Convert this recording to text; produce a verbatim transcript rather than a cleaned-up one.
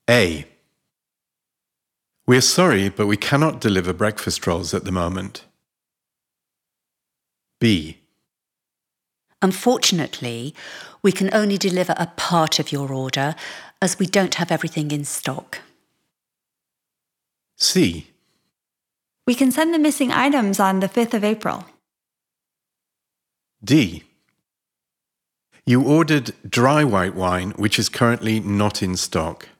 A. We're sorry, but we cannot deliver breakfast rolls at the moment. B. Unfortunately, we can only deliver a part of your order as we don't have everything in stock. C. We can send the missing items on the fifth of April. D. You ordered dry white wine, which is currently not in stock.